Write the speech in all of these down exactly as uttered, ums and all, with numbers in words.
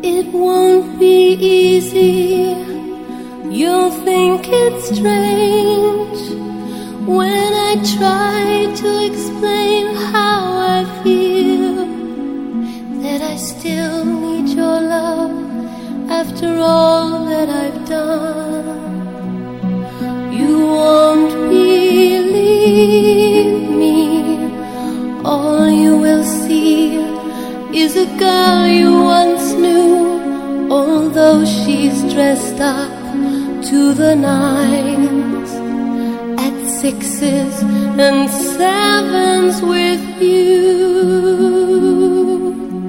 It won't be easy. You'll think it's strange when I try to explain how I feel, that I still need your love after all that I've done. You won't believe me. All you will see is a girl you once knew, although she's dressed up to the nines, at sixes and sevens with you.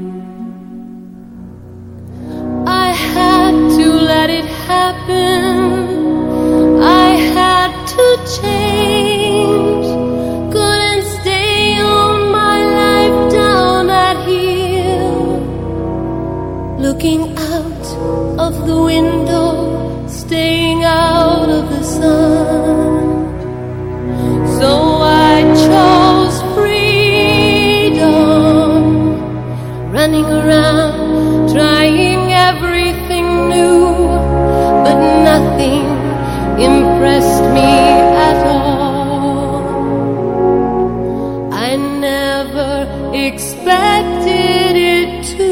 I had to let it happen. I had to change. Couldn't stay on my life down at heel, looking out of the window, staying out of the sun. So I chose freedom, running around, trying everything new, but nothing impressed me at all. I never expected it to.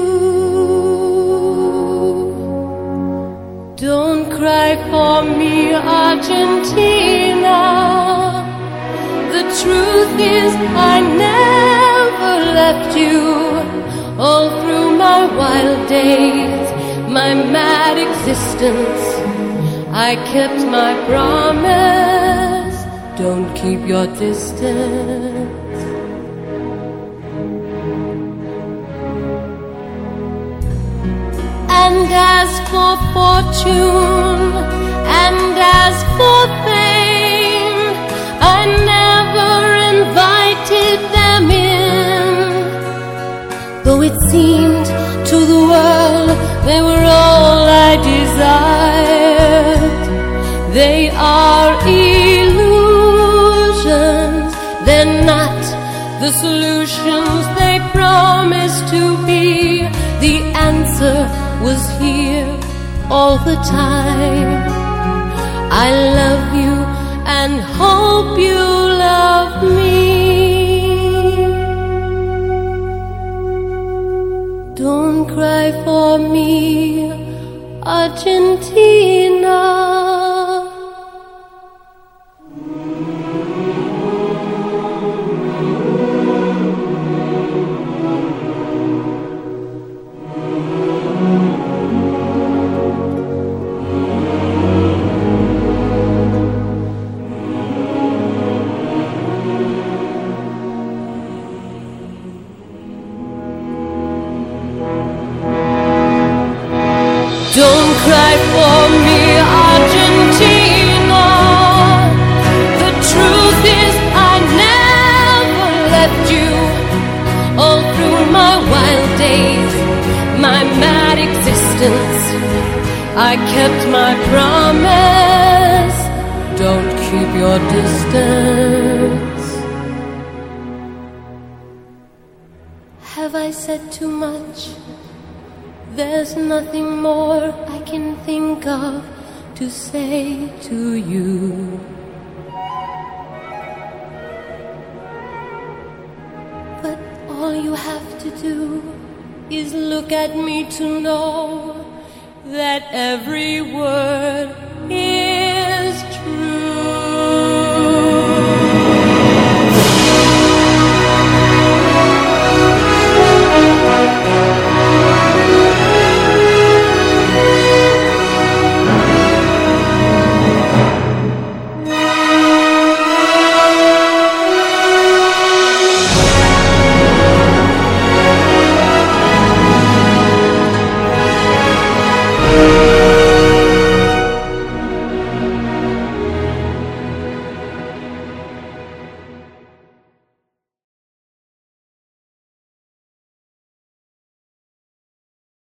Don't cry for me, Argentina. The truth is I never left you. All through my wild days, my mad existence, I kept my promise. Don't keep your distance. And as for fortune, and as for fame, I never invited them in, though it seemed to the world they were all I desired. They are illusions, they're not the solutions they promised to be. The answer was here all the time. I love you and hope you love me. Don't cry for me, Argentina. Don't cry for me, Argentina. The truth is I never left you. All through my wild days, my mad existence, I kept my promise. Don't keep your distance. Have I said too much? There's nothing more I can think of to say to you. But all you have to do is look at me to know that every word is